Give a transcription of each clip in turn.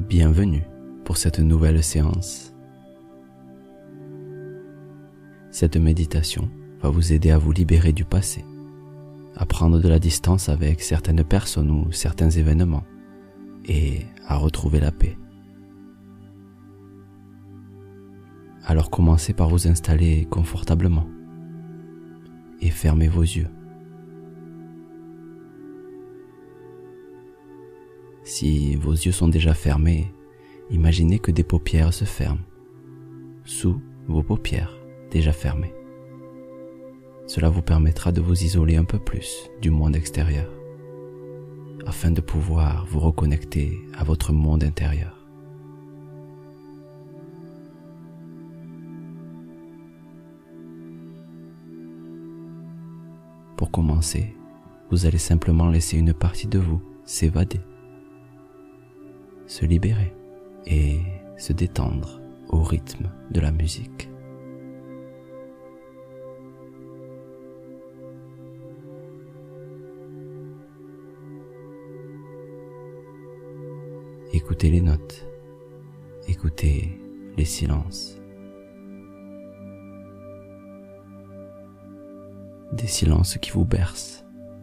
Bienvenue pour cette nouvelle séance. Cette méditation va vous aider à vous libérer du passé, à prendre de la distance avec certaines personnes ou certains événements et à retrouver la paix. Alors commencez par vous installer confortablement et fermez vos yeux. Si vos yeux sont déjà fermés, imaginez que des paupières se ferment sous vos paupières déjà fermées. Cela vous permettra de vous isoler un peu plus du monde extérieur, afin de pouvoir vous reconnecter à votre monde intérieur. Pour commencer, vous allez simplement laisser une partie de vous s'évader, se libérer et se détendre au rythme de la musique. Écoutez les notes, écoutez les silences. Des silences qui vous bercent.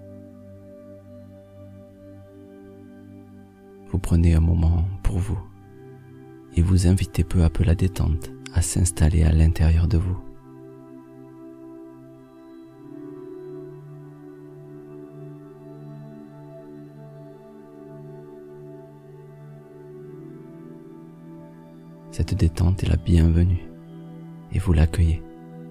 Vous prenez un moment pour vous et vous invitez peu à peu la détente à s'installer à l'intérieur de vous. Cette détente est la bienvenue et vous l'accueillez.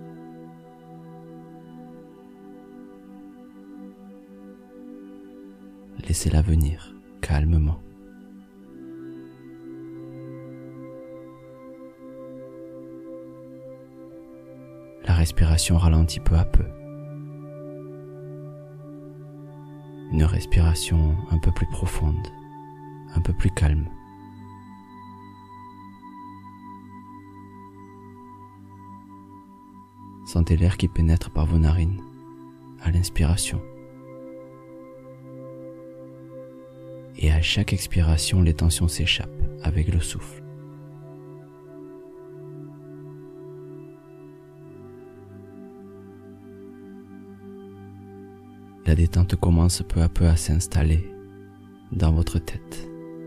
Laissez-la venir calmement. La respiration ralentit peu à peu. Une respiration un peu plus profonde, un peu plus calme. Sentez l'air qui pénètre par vos narines à l'inspiration. Et à chaque expiration, les tensions s'échappent avec le souffle. La détente commence peu à peu à s'installer dans votre tête.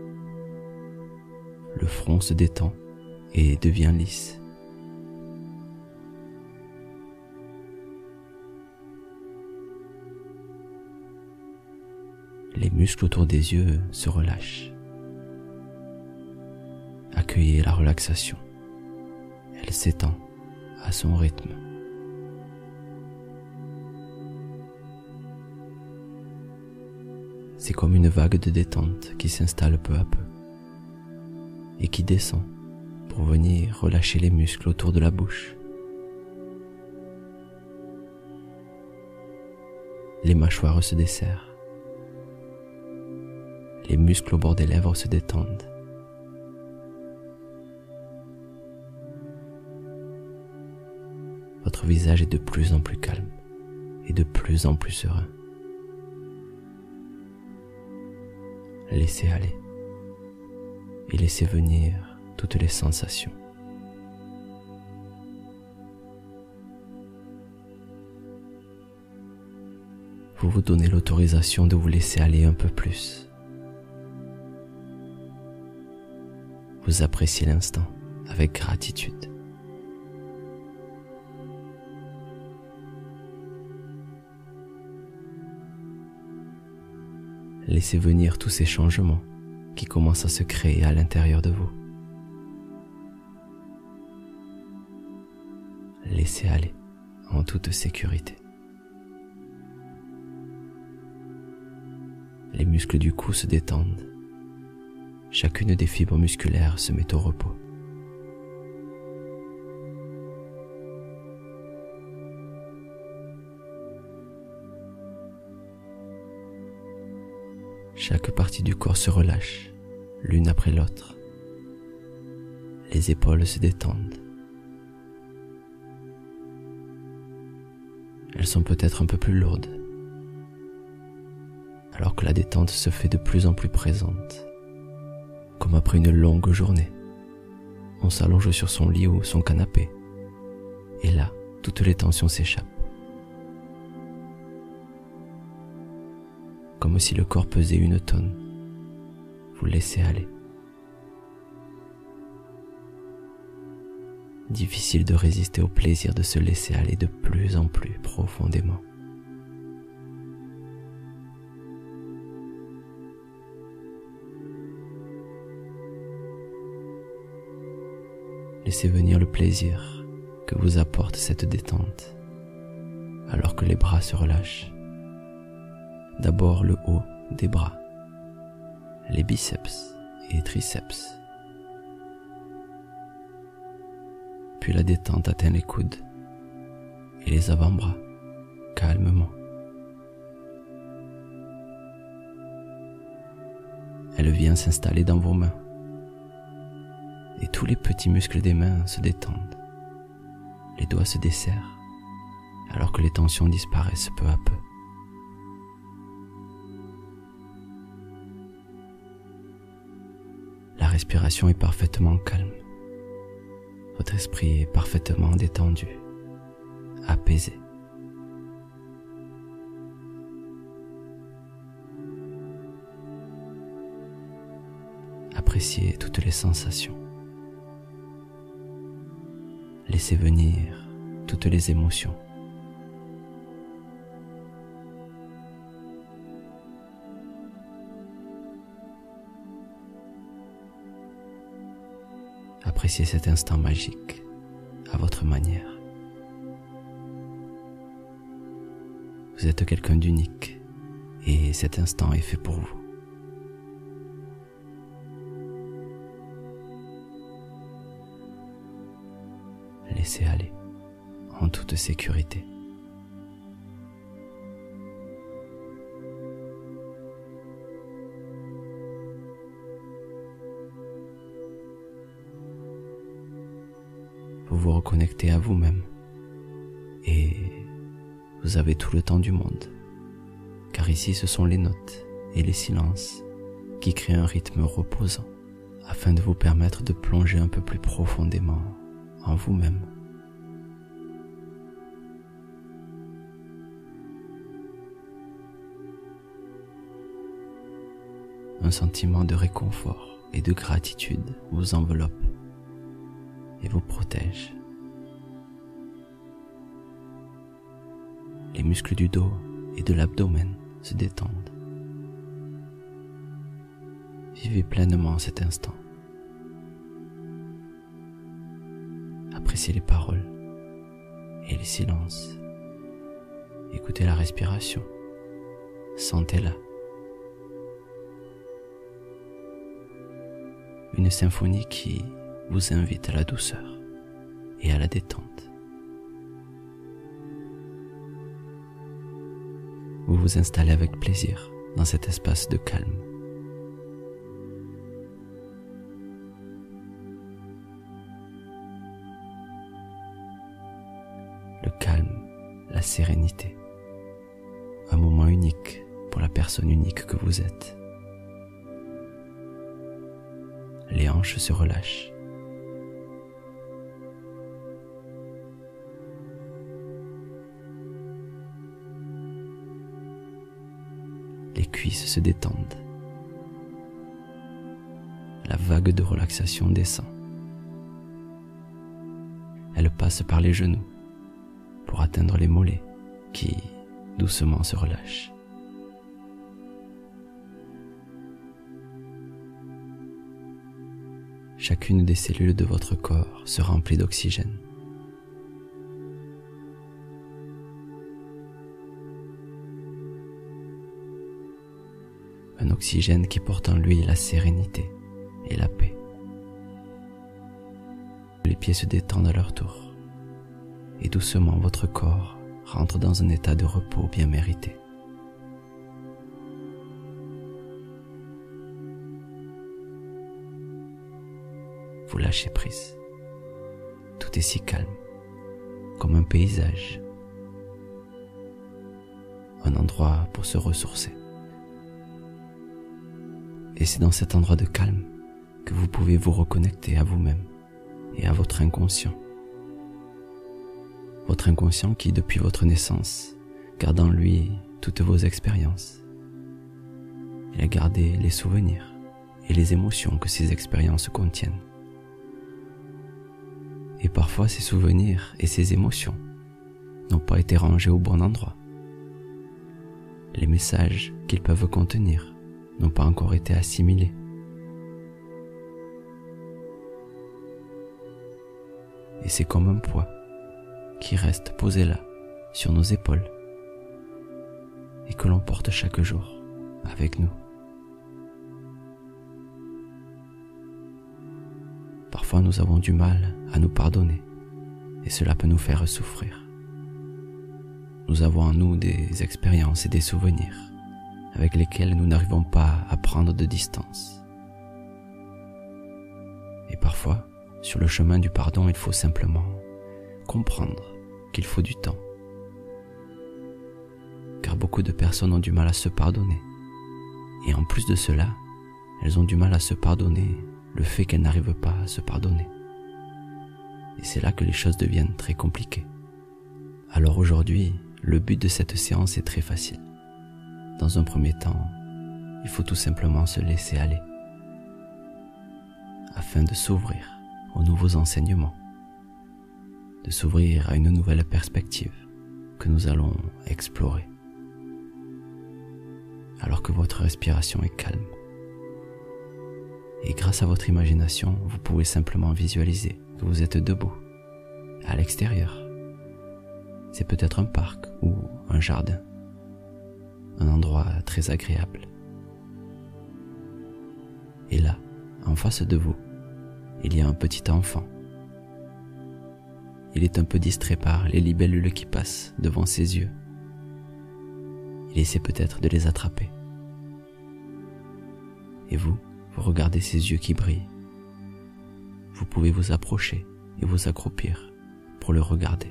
Le front se détend et devient lisse. Les muscles autour des yeux se relâchent. Accueillez la relaxation. Elle s'étend à son rythme. C'est comme une vague de détente qui s'installe peu à peu et qui descend pour venir relâcher les muscles autour de la bouche. Les mâchoires se desserrent. Les muscles au bord des lèvres se détendent. Votre visage est de plus en plus calme et de plus en plus serein. Laissez aller et laissez venir toutes les sensations. Vous vous donnez l'autorisation de vous laisser aller un peu plus. Vous appréciez l'instant avec gratitude. Laissez venir tous ces changements qui commencent à se créer à l'intérieur de vous. Laissez aller en toute sécurité. Les muscles du cou se détendent. Chacune des fibres musculaires se met au repos. Chaque partie du corps se relâche, l'une après l'autre. Les épaules se détendent. Elles sont peut-être un peu plus lourdes, alors que la détente se fait de plus en plus présente. comme après une longue journée. On s'allonge sur son lit ou son canapé, et là, toutes les tensions s'échappent. Comme si le corps pesait 1 tonne, vous laissez aller. Difficile de résister au plaisir de se laisser aller de plus en plus profondément. Laissez venir le plaisir que vous apporte cette détente, alors que les bras se relâchent. D'abord le haut des bras, les biceps et triceps. Puis la détente atteint les coudes et les avant-bras, calmement. Elle vient s'installer dans vos mains, et tous les petits muscles des mains se détendent. Les doigts se desserrent, alors que les tensions disparaissent peu à peu. La respiration est parfaitement calme. Votre esprit est parfaitement détendu, apaisé. Appréciez toutes les sensations. Laissez venir toutes les émotions. Appréciez cet instant magique à votre manière. Vous êtes quelqu'un d'unique et cet instant est fait pour vous. Laissez aller en toute sécurité. Vous vous reconnectez à vous-même et vous avez tout le temps du monde, car ici ce sont les notes et les silences qui créent un rythme reposant afin de vous permettre de plonger un peu plus profondément en vous-même. Un sentiment de réconfort et de gratitude vous enveloppe et vous protège. Les muscles du dos et de l'abdomen se détendent. Vivez pleinement cet instant. Appréciez les paroles et les silences. Écoutez la respiration. Sentez-la. Une symphonie qui vous invite à la douceur et à la détente. Vous vous installez avec plaisir dans cet espace de calme. Le calme, la sérénité, un moment unique pour la personne unique que vous êtes. Les hanches se relâchent. Les cuisses se détendent. La vague de relaxation descend. Elle passe par les genoux pour atteindre les mollets qui doucement se relâchent. Chacune des cellules de votre corps se remplit d'oxygène. Un oxygène qui porte en lui la sérénité et la paix. Les pieds se détendent à leur tour et doucement votre corps rentre dans un état de repos bien mérité. Vous lâchez prise. Tout est si calme, comme un paysage. Un endroit pour se ressourcer. Et c'est dans cet endroit de calme que vous pouvez vous reconnecter à vous-même et à votre inconscient. Votre inconscient qui, depuis votre naissance, garde en lui toutes vos expériences. Il a gardé les souvenirs et les émotions que ces expériences contiennent. Et parfois ces souvenirs et ces émotions n'ont pas été rangés au bon endroit. Les messages qu'ils peuvent contenir n'ont pas encore été assimilés. Et c'est comme un poids qui reste posé là, sur nos épaules, et que l'on porte chaque jour avec nous. Parfois nous avons du mal à nous pardonner, et cela peut nous faire souffrir. Nous avons en nous des expériences et des souvenirs avec lesquels nous n'arrivons pas à prendre de distance. Et parfois, sur le chemin du pardon, il faut simplement comprendre qu'il faut du temps. Car beaucoup de personnes ont du mal à se pardonner. Et en plus de cela, elles ont du mal à se pardonner le fait qu'elles n'arrivent pas à se pardonner. Et c'est là que les choses deviennent très compliquées. Alors aujourd'hui, le but de cette séance est très facile. Dans un premier temps, il faut tout simplement se laisser aller, afin de s'ouvrir aux nouveaux enseignements, de s'ouvrir à une nouvelle perspective que nous allons explorer, alors que votre respiration est calme. Et grâce à votre imagination, vous pouvez simplement visualiser que vous êtes debout, à l'extérieur. C'est peut-être un parc ou un jardin, un endroit très agréable. Et là, en face de vous, il y a un petit enfant. Il est un peu distrait par les libellules qui passent devant ses yeux. Il essaie peut-être de les attraper. Et vous regardez ses yeux qui brillent. Vous pouvez vous approcher et vous accroupir pour le regarder.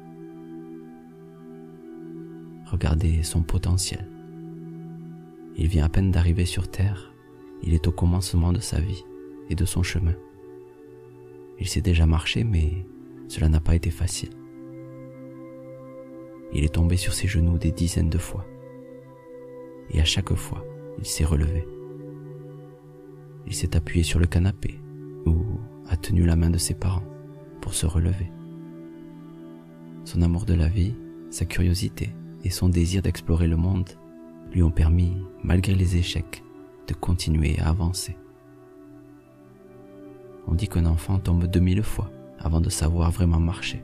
Regardez son potentiel. Il vient à peine d'arriver sur Terre. Il est au commencement de sa vie et de son chemin. Il sait déjà marcher, mais cela n'a pas été facile. Il est tombé sur ses genoux des dizaines de fois. Et à chaque fois, il s'est relevé. Il s'est appuyé sur le canapé ou a tenu la main de ses parents pour se relever. Son amour de la vie, sa curiosité et son désir d'explorer le monde lui ont permis, malgré les échecs, de continuer à avancer. On dit qu'un enfant tombe 2000 fois avant de savoir vraiment marcher.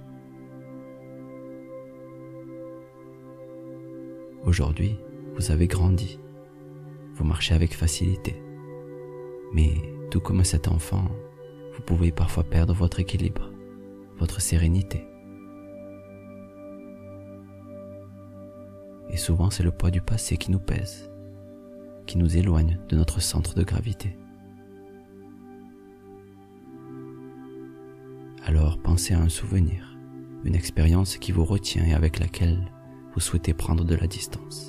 Aujourd'hui, vous avez grandi. Vous marchez avec facilité. Mais tout comme cet enfant, vous pouvez parfois perdre votre équilibre, votre sérénité. Et souvent, c'est le poids du passé qui nous pèse, qui nous éloigne de notre centre de gravité. Alors pensez à un souvenir, une expérience qui vous retient et avec laquelle vous souhaitez prendre de la distance.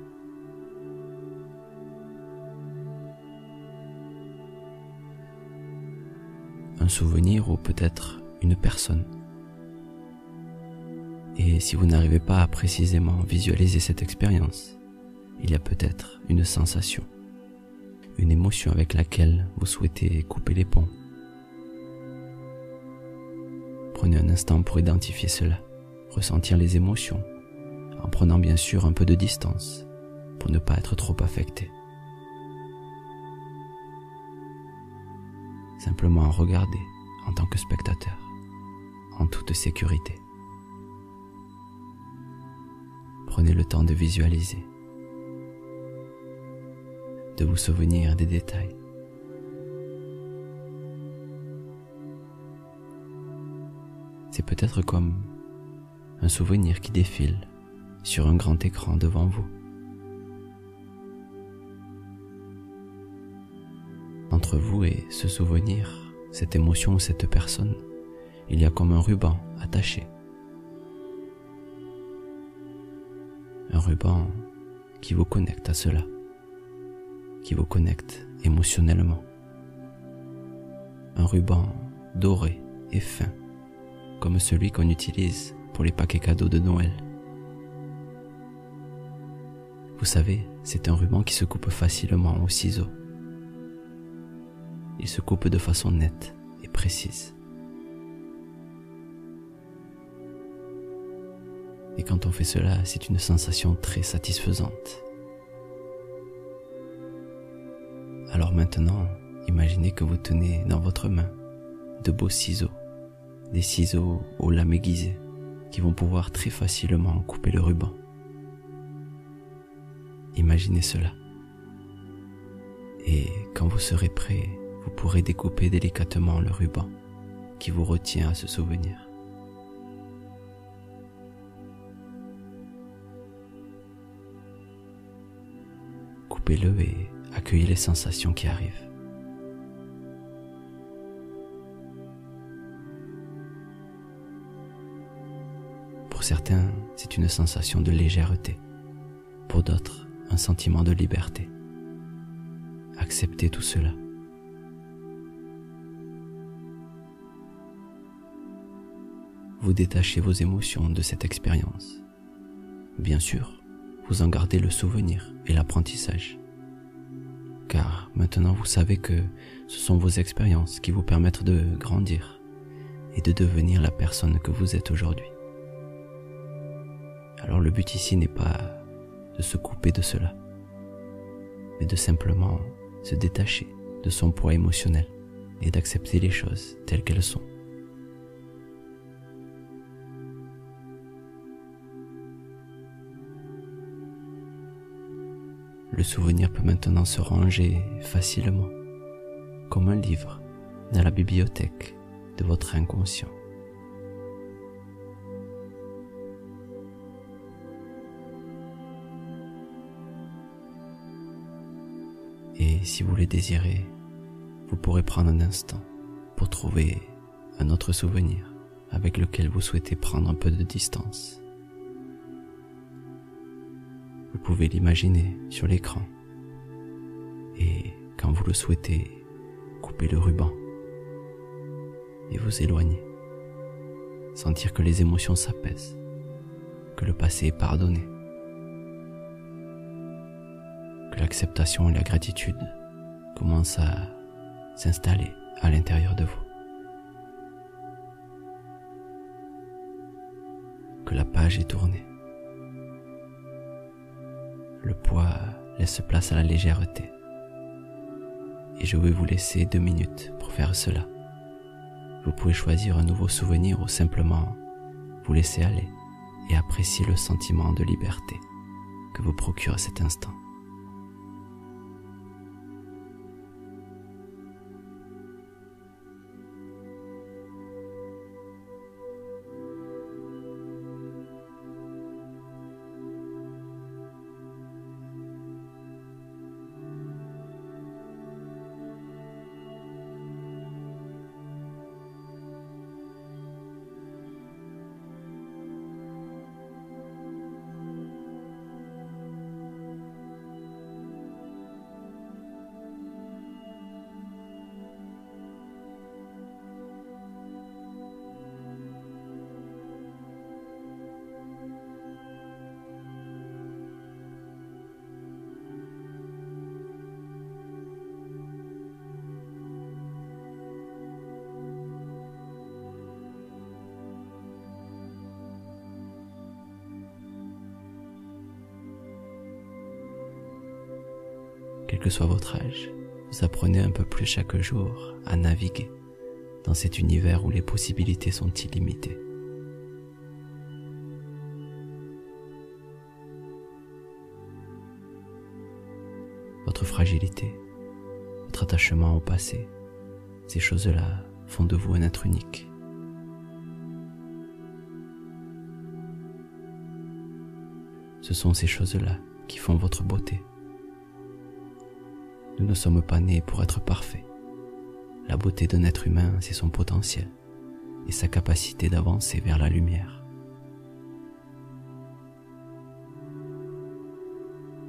Un souvenir ou peut-être une personne. Et si vous n'arrivez pas à précisément visualiser cette expérience, il y a peut-être une sensation, une émotion avec laquelle vous souhaitez couper les ponts. Prenez un instant pour identifier cela, ressentir les émotions, en prenant bien sûr un peu de distance pour ne pas être trop affecté. Simplement regarder en tant que spectateur, en toute sécurité. Prenez le temps de visualiser, de vous souvenir des détails. C'est peut-être comme un souvenir qui défile sur un grand écran devant vous. Entre vous et ce souvenir, cette émotion ou cette personne, il y a comme un ruban attaché. Un ruban qui vous connecte à cela, qui vous connecte émotionnellement. un ruban doré et fin, comme celui qu'on utilise pour les paquets cadeaux de Noël. Vous savez, c'est un ruban qui se coupe facilement au ciseau. Il se coupe de façon nette et précise. Et quand on fait cela, c'est une sensation très satisfaisante. Alors maintenant, imaginez que vous tenez dans votre main de beaux ciseaux, des ciseaux aux lames aiguisées qui vont pouvoir très facilement couper le ruban. Imaginez cela. Et quand vous serez prêt, vous pourrez découper délicatement le ruban qui vous retient à ce souvenir. Coupez-le et accueillez les sensations qui arrivent. Pour certains, c'est une sensation de légèreté. Pour d'autres, un sentiment de liberté. Acceptez tout cela. Vous détachez vos émotions de cette expérience. Bien sûr, vous en gardez le souvenir et l'apprentissage. Car maintenant vous savez que ce sont vos expériences qui vous permettent de grandir et de devenir la personne que vous êtes aujourd'hui. Alors le but ici n'est pas de se couper de cela, mais de simplement se détacher de son poids émotionnel et d'accepter les choses telles qu'elles sont. Le souvenir peut maintenant se ranger facilement, comme un livre dans la bibliothèque de votre inconscient. Et si vous le désirez, vous pourrez prendre un instant pour trouver un autre souvenir avec lequel vous souhaitez prendre un peu de distance. Vous pouvez l'imaginer sur l'écran et, quand vous le souhaitez, couper le ruban et vous éloigner. Sentir que les émotions s'apaisent, que le passé est pardonné, que l'acceptation et la gratitude commencent à s'installer à l'intérieur de vous. Que la page est tournée. Le poids laisse place à la légèreté. Et je vais vous laisser 2 minutes pour faire cela. Vous pouvez choisir un nouveau souvenir ou simplement vous laisser aller et apprécier le sentiment de liberté que vous procure cet instant. Quel que soit votre âge, vous apprenez un peu plus chaque jour à naviguer dans cet univers où les possibilités sont illimitées. Votre fragilité, votre attachement au passé, ces choses-là font de vous un être unique. Ce sont ces choses-là qui font votre beauté. Nous ne sommes pas nés pour être parfaits. La beauté d'un être humain, c'est son potentiel et sa capacité d'avancer vers la lumière.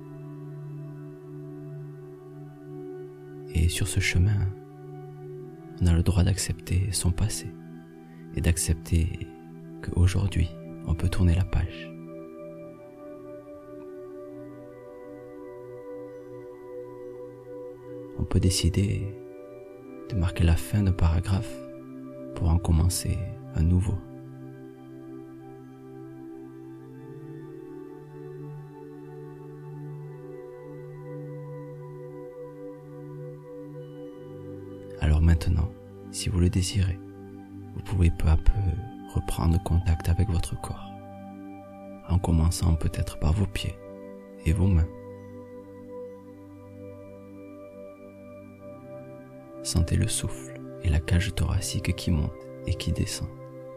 Et sur ce chemin, on a le droit d'accepter son passé et d'accepter qu'aujourd'hui, on peut tourner la page. On peut décider de marquer la fin d'un paragraphe pour en commencer un nouveau. Alors maintenant, si vous le désirez, vous pouvez peu à peu reprendre contact avec votre corps, en commençant peut-être par vos pieds et vos mains. Sentez le souffle et la cage thoracique qui monte et qui descend.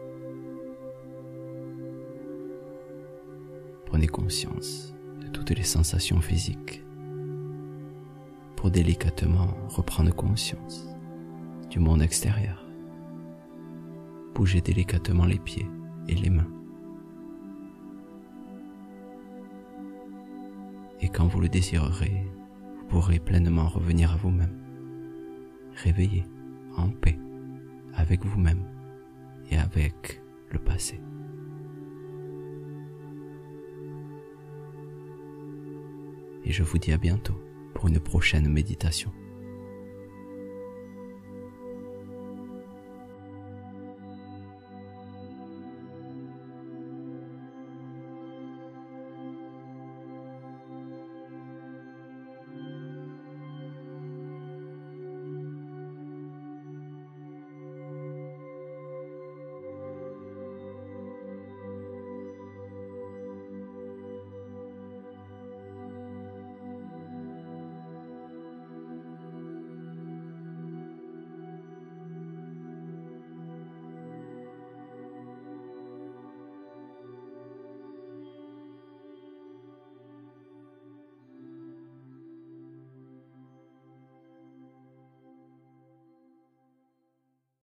Prenez conscience de toutes les sensations physiques pour délicatement reprendre conscience du monde extérieur. Bougez délicatement les pieds et les mains. Et quand vous le désirerez, vous pourrez pleinement revenir à vous-même, réveillé, en paix, avec vous-même et avec le passé. Et je vous dis à bientôt pour une prochaine méditation.